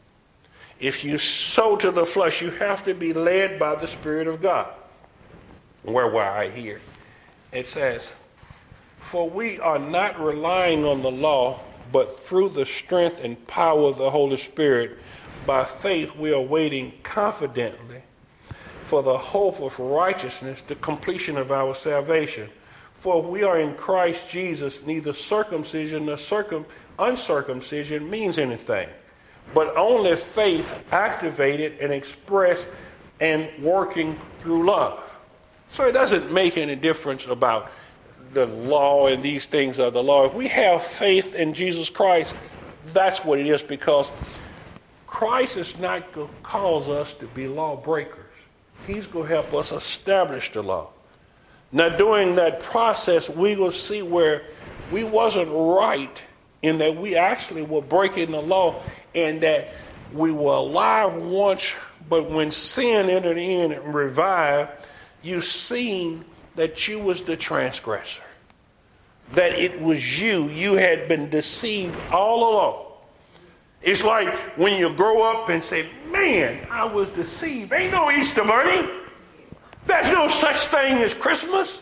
If you sow to the flesh, you have to be led by the Spirit of God. Where were I here? It says, for we are not relying on the law, but through the strength and power of the Holy Spirit, by faith we are waiting confidently for the hope of righteousness, the completion of our salvation. For we are in Christ Jesus, neither circumcision nor circum, uncircumcision means anything, but only faith activated and expressed and working through love. So it doesn't make any difference about the law and these things are the law. If we have faith in Jesus Christ, that's what it is, because Christ is not going to cause us to be lawbreakers. He's going to help us establish the law. Now, during that process, we will see where we wasn't right in that we actually were breaking the law, and that we were alive once, but when sin entered in and revived, you seen that you was the transgressor, that it was you. You had been deceived all along. It's like when you grow up and say, man, I was deceived. Ain't no Easter Bunny. There's no such thing as Christmas.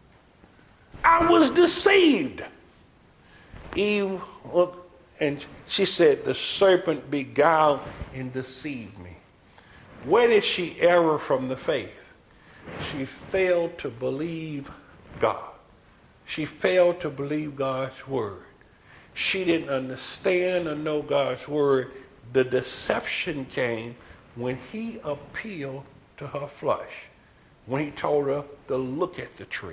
I was deceived. Eve looked and she said, the serpent beguiled and deceived me. Where did she err from the faith? She failed to believe God. She failed to believe God's word. She didn't understand or know God's word. The deception came when he appealed to her flesh, when he told her to look at the tree.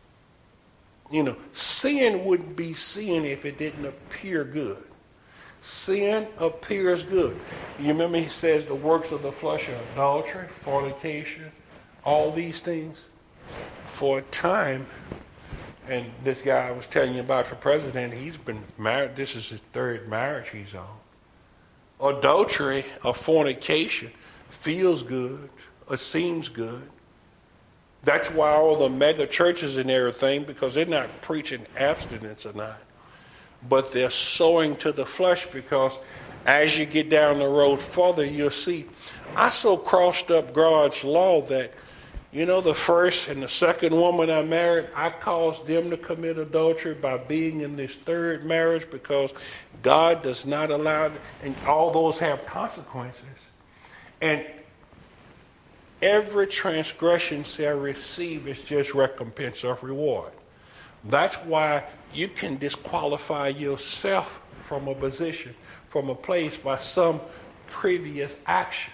You know, sin wouldn't be sin if it didn't appear good. Sin appears good. You remember he says the works of the flesh are adultery, fornication, all these things. For a time, and this guy I was telling you about for president, he's been married. This is his third marriage he's on. Adultery or fornication feels good or seems good. That's why all the mega churches and everything, because they're not preaching abstinence or not, but they're sowing to the flesh, because as you get down the road further, you'll see, I so crossed up God's law that, you know, the first and the second woman I married, I caused them to commit adultery by being in this third marriage, because God does not allow it, and all those have consequences. And every transgression shall receive its just recompense of reward. That's why you can disqualify yourself from a position, from a place, by some previous action,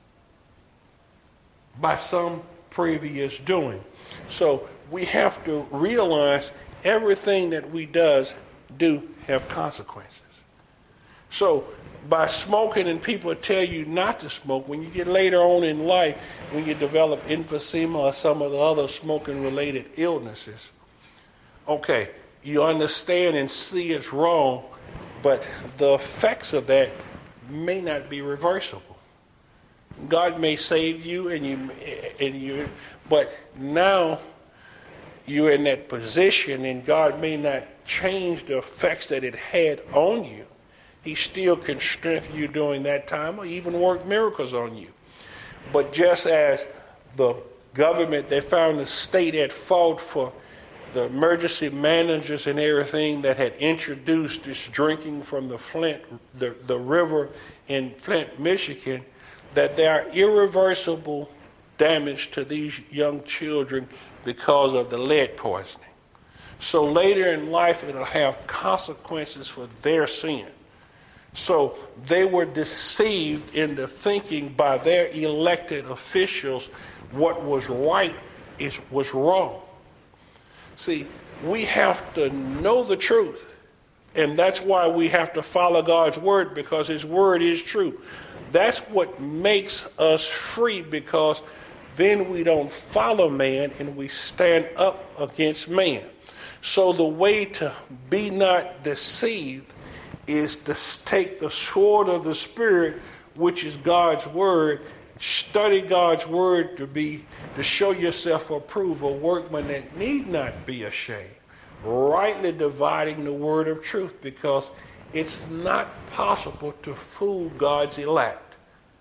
by some previous doing. So we have to realize everything that we does do have consequences. So by smoking, and people tell you not to smoke, when you get later on in life, when you develop emphysema or some of the other smoking related illnesses, okay, you understand and see it's wrong, but the effects of that may not be reversible. God may save you, and you, and you, but now you're in that position, and God may not change the effects that it had on you. He still can strengthen you during that time, or even work miracles on you. But just as the government, they found the state at fault for the emergency managers and everything that had introduced this drinking from the Flint, the, the river in Flint, Michigan, that there are irreversible damage to these young children because of the lead poisoning. So later in life, it'll have consequences for their sin. So they were deceived into thinking by their elected officials what was right is was wrong. See, we have to know the truth, and that's why we have to follow God's word, because his word is true. That's what makes us free, because then we don't follow man and we stand up against man. So the way to be not deceived is to take the sword of the Spirit, which is God's word, study God's word to be to show yourself approved, a workman that need not be ashamed, rightly dividing the word of truth, because it's not possible to fool God's elect.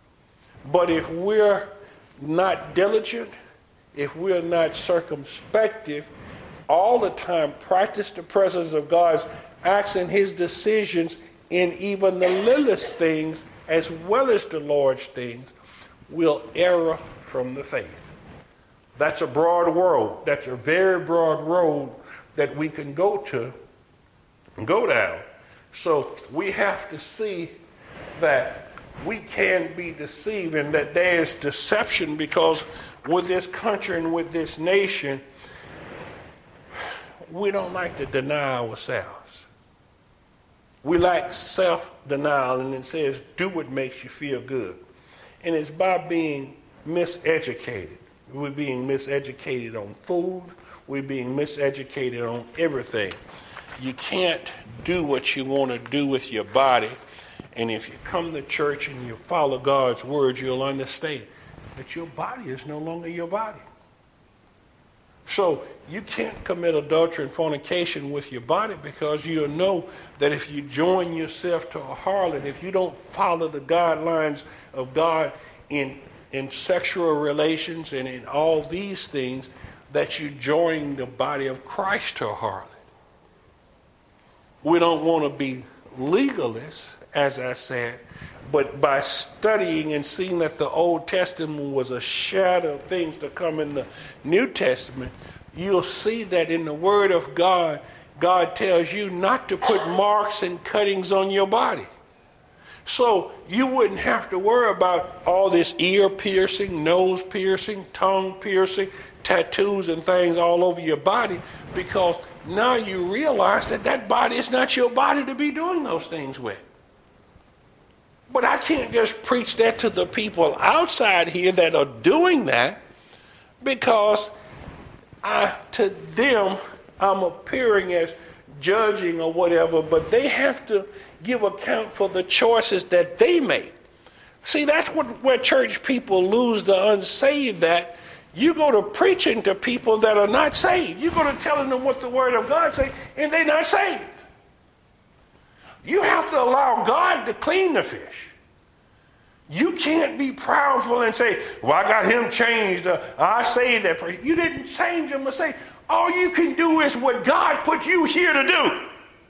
But if we're not diligent, if we're not circumspective, all the time practice the presence of God's acts and his decisions in even the littlest things as well as the large things, will err from the faith. That's a broad road. That's a very broad road that we can go to, go down. So we have to see that we can be deceived and that there is deception, because with this country and with this nation, we don't like to deny ourselves. We like self-denial, and it says, do what makes you feel good. And it's by being miseducated. We're being miseducated on food. We're being miseducated on everything. You can't do what you want to do with your body. And if you come to church and you follow God's word, you'll understand that your body is no longer your body. So you can't commit adultery and fornication with your body, because you'll know that if you join yourself to a harlot, if you don't follow the guidelines of God in, in sexual relations and in all these things, that you're joining the body of Christ to a harlot. We don't want to be legalists, as I said, but by studying and seeing that the Old Testament was a shadow of things to come in the New Testament, you'll see that in the Word of God, God tells you not to put marks and cuttings on your body. So you wouldn't have to worry about all this ear piercing, nose piercing, tongue piercing, tattoos and things all over your body, because now you realize that that body is not your body to be doing those things with. But I can't just preach that to the people outside here that are doing that, because I, to them, I'm appearing as judging or whatever, but they have to give account for the choices that they make. See, that's what where church people lose the unsaved at. You go to preaching to people that are not saved. You go to telling them what the Word of God says, and they're not saved. You have to allow God to clean the fish. You can't be proudful and say, well, I got him changed. Uh, I saved that person. You didn't change him or say, all you can do is what God put you here to do.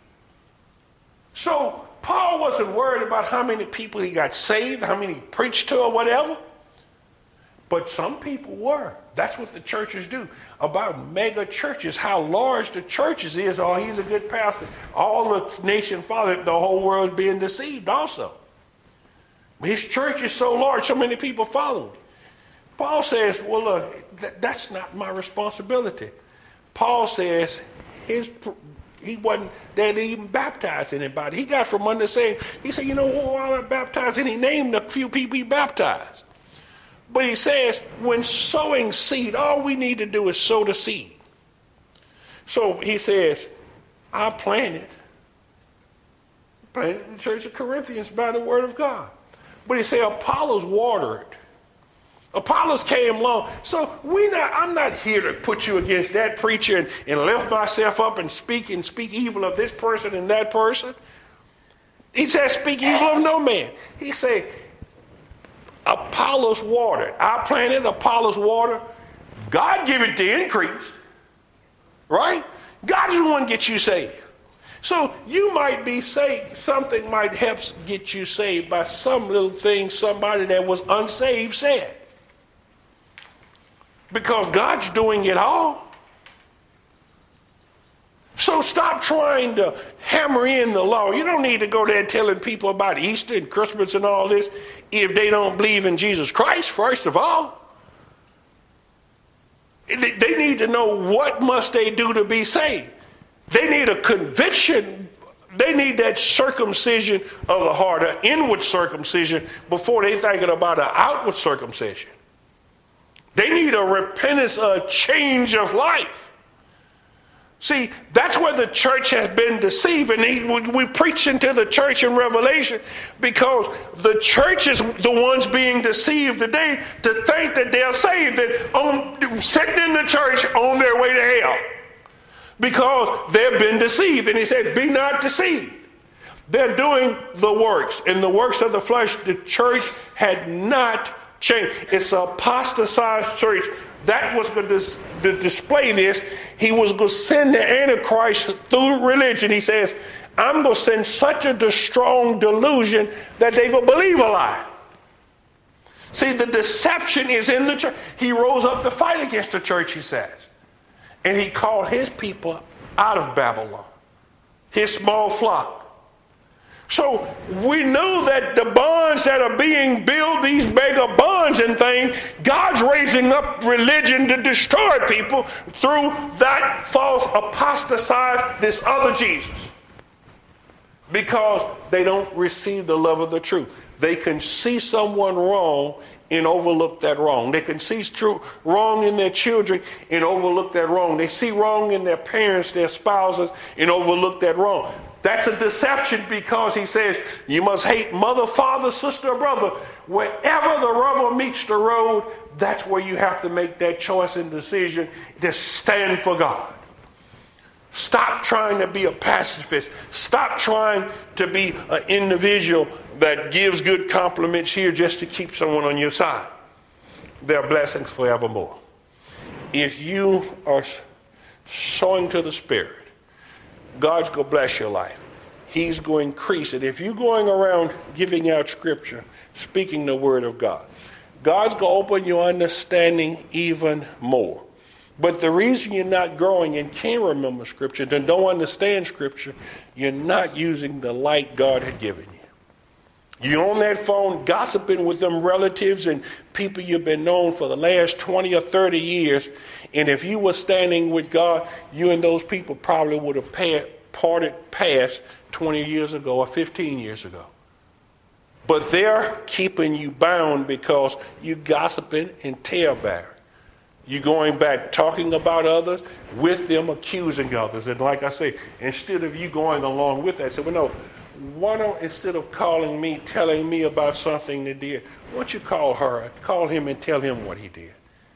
So Paul wasn't worried about how many people he got saved, how many he preached to or whatever. But some people were. That's what the churches do. About mega churches, how large the churches is, oh, he's a good pastor. All the nation followed, the whole world's being deceived also. His church is so large, so many people follow him. Paul says, well, look, th- that's not my responsibility. Paul says his he wasn't there to even baptize anybody. He got from under saying, he said, you know, while I baptized, and he named a few people he baptized. But he says, when sowing seed, all we need to do is sow the seed. So he says, I planted, planted the church of Corinthians by the word of God. But he said, Apollos watered. Apollos came along. So we not, I'm not here to put you against that preacher and, and lift myself up and speak and speak evil of this person and that person. He said, speak evil of no man. He said, Apollos watered. I planted, Apollos watered. God give it the increase. Right? God is the one get you saved. So you might be saved. Something might help get you saved by some little thing somebody that was unsaved said. Because God's doing it all. So stop trying to hammer in the law. You don't need to go there telling people about Easter and Christmas and all this if they don't believe in Jesus Christ, first of all. They need to know what must they do to be saved. They need a conviction. They need that circumcision of the heart, an inward circumcision, before they thinking about an outward circumcision. They need a repentance, a change of life. See, that's where the church has been deceived. And we preach into the church in Revelation because the church is the ones being deceived today to think that they're saved, that on, sitting in the church on their way to hell. Because they've been deceived. And he said, be not deceived. They're doing the works. And the works of the flesh, the church had not changed. It's an apostatized church. That was going to display this. He was going to send the Antichrist through religion. He says, I'm going to send such a strong delusion that they will believe a lie. See, the deception is in the church. He rose up to fight against the church, he says. And he called his people out of Babylon, his small flock. So we know that the bonds that are being built, these mega bonds and things, God's raising up religion to destroy people through that false apostatize, this other Jesus. Because they don't receive the love of the truth. They can see someone wrong and overlook that wrong. They can see true wrong in their children and overlook that wrong. They see wrong in their parents, their spouses, and overlook that wrong. That's a deception, because he says you must hate mother, father, sister, or brother. Wherever the rubber meets the road, that's where you have to make that choice and decision to stand for God. Stop trying to be a pacifist. Stop trying to be an individual that gives good compliments here just to keep someone on your side. They're blessings forevermore. If you are sowing to the Spirit, God's going to bless your life. He's going to increase it. If you're going around giving out scripture, speaking the word of God, God's going to open your understanding even more. But the reason you're not growing and can't remember scripture and don't understand scripture, you're not using the light God had given you. You're on that phone gossiping with them relatives and people you've been known for the last twenty or thirty years. And if you were standing with God, you and those people probably would have parted past twenty years ago or fifteen years ago. But they're keeping you bound because you're gossiping and tale-bearing. You're going back talking about others, with them accusing others. And like I say, instead of you going along with that, say, well, no, why don't, instead of calling me, telling me about something they did, why don't you call her, call him and tell him what he did?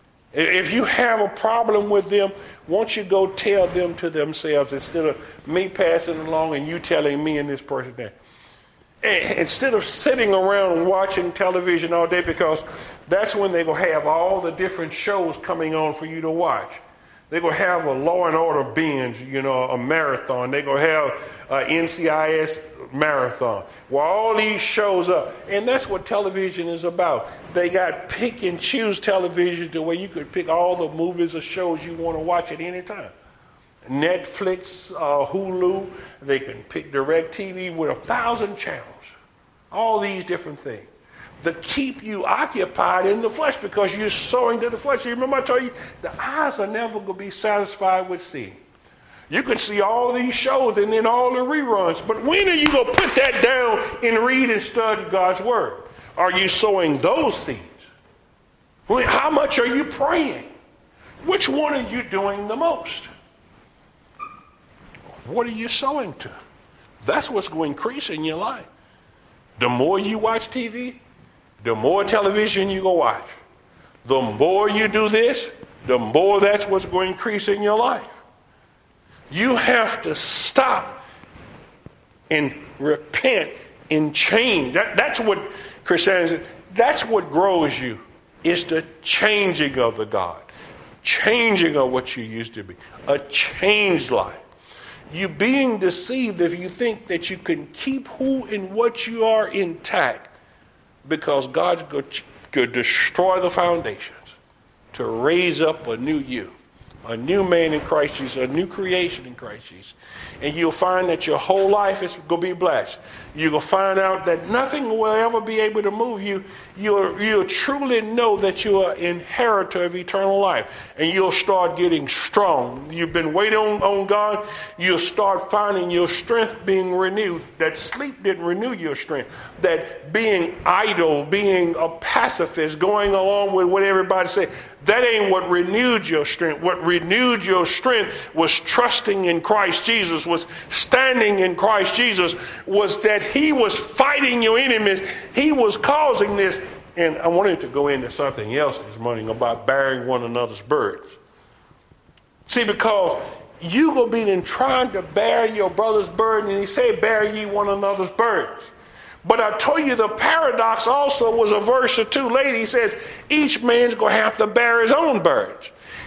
If you have a problem with them, won't you go tell them to themselves instead of me passing along and you telling me and this person that? Instead of sitting around watching television all day, because that's when they're going to have all the different shows coming on for you to watch. They're going to have a Law and Order binge, you know, a marathon. They're going to have an N C I S marathon. Well, all these shows up. And that's what television is about. They got pick and choose television to where you could pick all the movies or shows you want to watch at any time. Netflix, uh, Hulu, they can pick DirecTV with a thousand channels. All these different things to keep you occupied in the flesh, because you're sowing to the flesh. You remember I told you, the eyes are never going to be satisfied with seeing. You can see all these shows and then all the reruns, but when are you going to put that down and read and study God's word? Are you sowing those seeds? How much are you praying? Which one are you doing the most? What are you sowing to? That's what's going to increase in your life. The more you watch T V, the more television you go watch. The more you do this, the more that's what's going to increase in your life. You have to stop and repent and change. That, that's what Christianity, that's what grows you. It's the changing of the God. Changing of what you used to be. A changed life. You're being deceived if you think that you can keep who and what you are intact, because God's going to destroy the foundations to raise up a new you, a new man in Christ Jesus, a new creation in Christ Jesus. And you'll find that your whole life is going to be blessed. You're going to find out that nothing will ever be able to move you. You'll, you'll truly know that you are an inheritor of eternal life. And you'll start getting strong. You've been waiting on, on God. You'll start finding your strength being renewed. That sleep didn't renew your strength. That being idle, being a pacifist, going along with what everybody said, that ain't what renewed your strength. What renewed your strength was trusting in Christ Jesus, was standing in Christ Jesus, was that he was fighting your enemies. He was causing this. And I wanted to go into something else this morning about bearing one another's burdens. See, because you go be in trying to bear your brother's burden, and he said, bear ye one another's burdens. But I told you the paradox also was a verse or two later. He says, each man's going to have to bear his own burdens.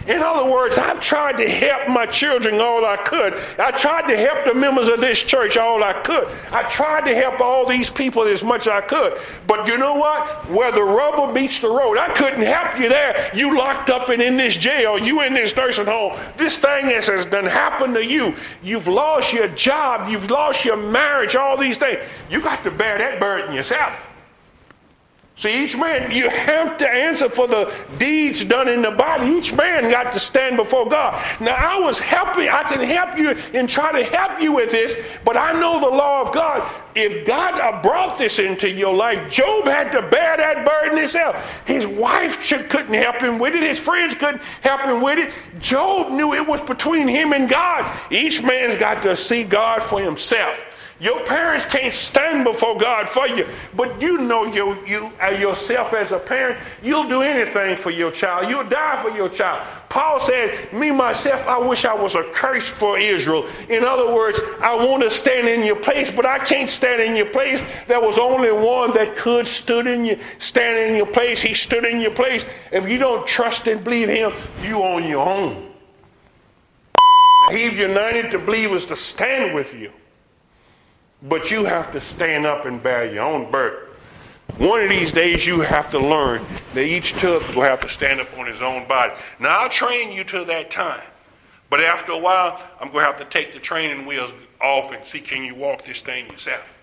In other words, I've tried to help my children all I could. I tried to help the members of this church all I could. I tried to help all these people as much as I could. But you know what? Where the rubber meets the road, I couldn't help you there. You locked up and in this jail. You in this nursing home. This thing has, has done happened to you. You've lost your job. You've lost your marriage. All these things. You got to bear that burden yourself. See, each man, you have to answer for the deeds done in the body. Each man got to stand before God. Now, I was helping, I can help you and try to help you with this, but I know the law of God. If God brought this into your life, Job had to bear that burden himself. His wife should, couldn't help him with it. His friends couldn't help him with it. Job knew it was between him and God. Each man's got to see God for himself. Your parents can't stand before God for you, but you know you, you uh, yourself as a parent, you'll do anything for your child. You'll die for your child. Paul said, me, myself, I wish I was a curse for Israel. In other words, I want to stand in your place, but I can't stand in your place. There was only one that could stood in you, stand in your place. He stood in your place. If you don't trust and believe him, you on your own. He's united to believers to stand with you. But you have to stand up and bear your own burden. One of these days you have to learn that each child will have to stand up on his own body. Now I'll train you to that time. But after a while, I'm going to have to take the training wheels off and see, can you walk this thing yourself?